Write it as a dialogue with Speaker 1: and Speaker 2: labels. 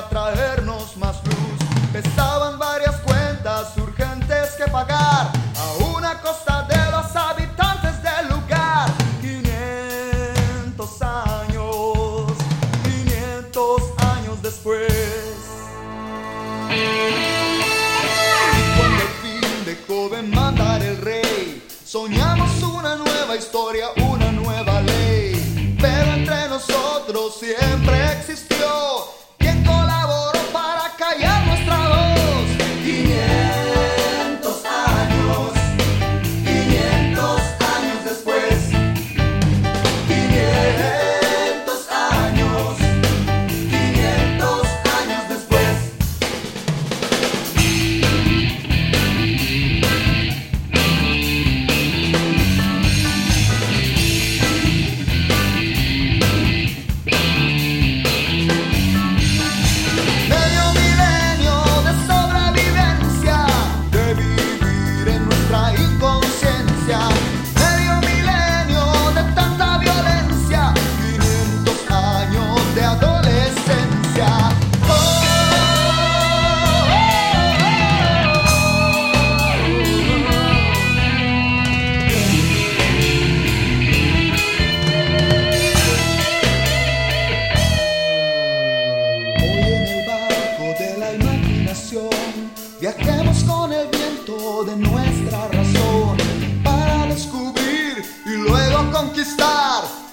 Speaker 1: para traernos más luz. Pesaban varias cuentas urgentes que pagar, a una costa de los habitantes del lugar. 500 años después. Cuando al fin dejó de mandar el rey, soñamos una nueva historia, una nueva ley. Pero entre nosotros siempre existió quien colaboró para callar nuestra voz. 500 años después. 500 años después. Viajemos con el viento de nuestra razón para descubrir y luego conquistar